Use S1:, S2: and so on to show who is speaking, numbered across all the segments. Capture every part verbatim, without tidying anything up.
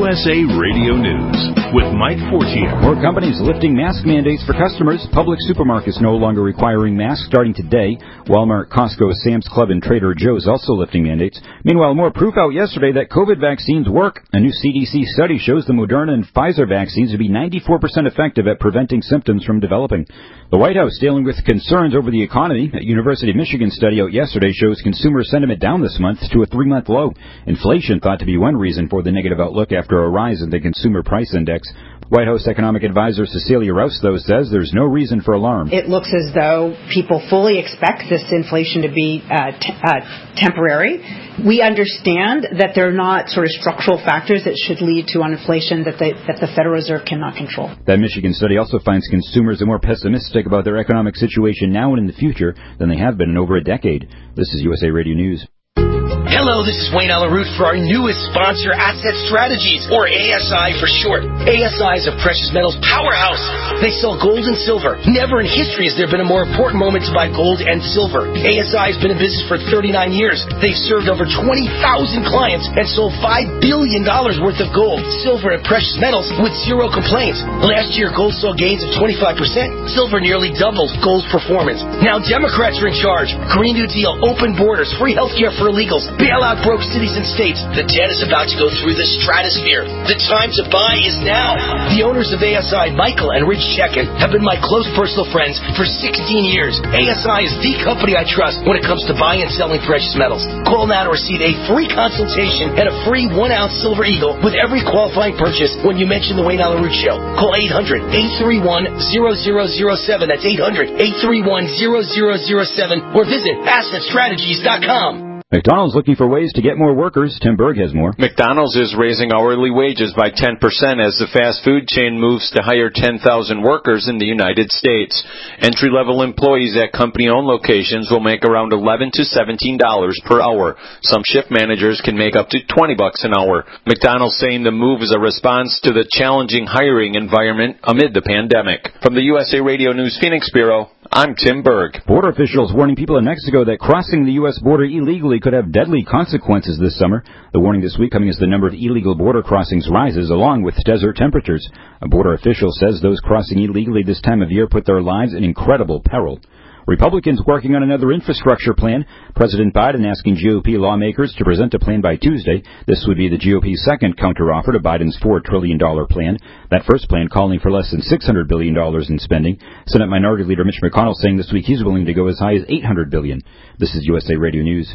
S1: S A Radio News with Mike Fortier.
S2: More companies lifting mask mandates for customers. Public supermarkets no longer requiring masks starting today. Walmart, Costco, Sam's Club, and Trader Joe's also lifting mandates. Meanwhile, more proof out yesterday that COVID vaccines work. A new C D C study shows the Moderna and Pfizer vaccines to be ninety-four percent effective at preventing symptoms from developing. The White House dealing with concerns over the economy. A University of Michigan study out yesterday shows consumer sentiment down this month to a three-month low. Inflation thought to be one reason for the negative outlook after a rise in the Consumer Price Index. White House economic advisor Cecilia Rouse, though, says there's no reason for alarm.
S3: It looks as though people fully expect this inflation to be uh, t- uh, temporary. We understand that there are not sort of structural factors that should lead to an inflation that, they, that the Federal Reserve cannot control.
S2: That Michigan study also finds consumers are more pessimistic about their economic situation now and in the future than they have been in over a decade. This is U S A Radio News.
S4: Hello, this is Wayne Alaroot for our newest sponsor, Asset Strategies, or A S I for short. A S I is a precious metals powerhouse. They sell gold and silver. Never in history has there been a more important moment to buy gold and silver. A S I has been in business for thirty-nine years. They've served over twenty thousand clients and sold five billion dollars worth of gold, silver, and precious metals with zero complaints. Last year, gold saw gains of twenty-five percent. Silver nearly doubled gold's performance. Now Democrats are in charge. Green New Deal, open borders, free health care for illegals, bail out broke cities and states. The debt is about to go through the stratosphere. The time to buy is now. The owners of A S I, Michael and Rich Chekin, have been my close personal friends for sixteen years. A S I is the company I trust when it comes to buying and selling precious metals. Call now to receive a free consultation and a free one-ounce Silver Eagle with every qualifying purchase when you mention the Wayne Alaroot Show. Call eight hundred, eight three one, zero zero zero seven. That's eight hundred, eight three one, zero zero zero seven. Or visit asset strategies dot com.
S2: McDonald's looking for ways to get more workers. Tim Berg has more.
S5: McDonald's is raising hourly wages by ten percent as the fast food chain moves to hire ten thousand workers in the United States. Entry-level employees at company-owned locations will make around eleven to seventeen dollars per hour. Some shift managers can make up to twenty bucks an hour. McDonald's saying the move is a response to the challenging hiring environment amid the pandemic. From the U S A Radio News Phoenix Bureau, I'm Tim Berg.
S2: Border officials warning people in Mexico that crossing the U S border illegally could have deadly consequences this summer. The warning this week coming as the number of illegal border crossings rises, along with desert temperatures. A border official says those crossing illegally this time of year put their lives in incredible peril. Republicans working on another infrastructure plan. President Biden asking G O P lawmakers to present a plan by Tuesday. This would be the G O P's second counteroffer to Biden's four trillion dollars plan. That first plan calling for less than six hundred billion dollars in spending. Senate Minority Leader Mitch McConnell saying this week he's willing to go as high as eight hundred billion dollars. This is U S A Radio News.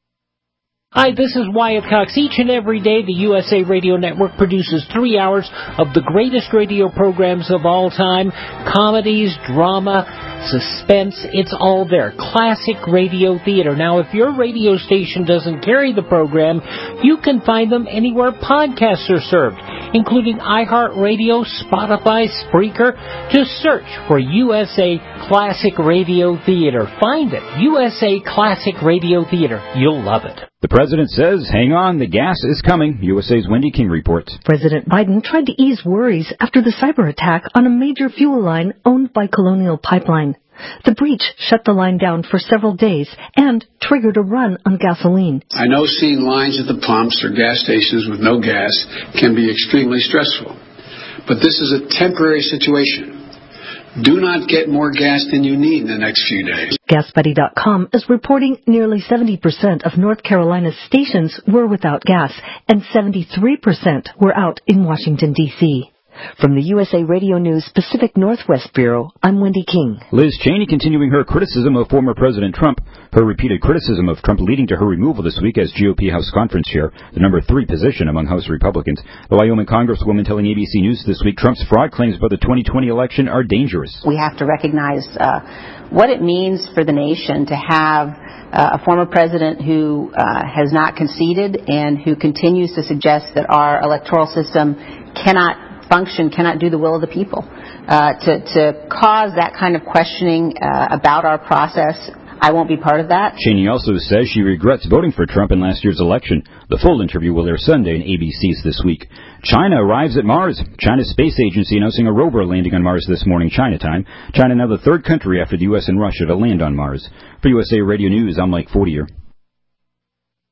S6: Hi, this is Wyatt Cox. Each and every day, the U S A Radio Network produces three hours of the greatest radio programs of all time. Comedies, drama, suspense, it's all there. Classic radio theater. Now, if your radio station doesn't carry the program, you can find them anywhere podcasts are served, including iHeartRadio, Spotify, Spreaker. Just search for U S A Classic Radio Theater. Find it. U S A Classic Radio Theater. You'll love it.
S2: The president says, hang on, the gas is coming. U S A's Wendy King reports.
S7: President Biden tried to ease worries after the cyber attack on a major fuel line owned by Colonial Pipeline. The breach shut the line down for several days and triggered a run on gasoline.
S8: I know seeing lines at the pumps or gas stations with no gas can be extremely stressful. But this is a temporary situation. Do not get more gas than you need in the next few days.
S7: Gas Buddy dot com is reporting nearly seventy percent of North Carolina's stations were without gas, and seventy-three percent were out in Washington, D C From the U S A Radio News Pacific Northwest Bureau, I'm Wendy King.
S2: Liz Cheney continuing her criticism of former President Trump. Her repeated criticism of Trump leading to her removal this week as G O P House Conference Chair, the number three position among House Republicans. The Wyoming Congresswoman telling A B C News this week Trump's fraud claims about the twenty twenty election are dangerous.
S9: We have to recognize uh, what it means for the nation to have uh, a former president who uh, has not conceded and who continues to suggest that our electoral system cannot function, cannot do the will of the people. Uh, to, to cause that kind of questioning uh, about our process, I won't be part of that.
S2: Cheney also says she regrets voting for Trump in last year's election. The full interview will air Sunday in A B C's This Week. China arrives at Mars. China's space agency announcing a rover landing on Mars this morning, China time. China now the third country after the U S and Russia to land on Mars. For U S A Radio News, I'm Mike Fortier.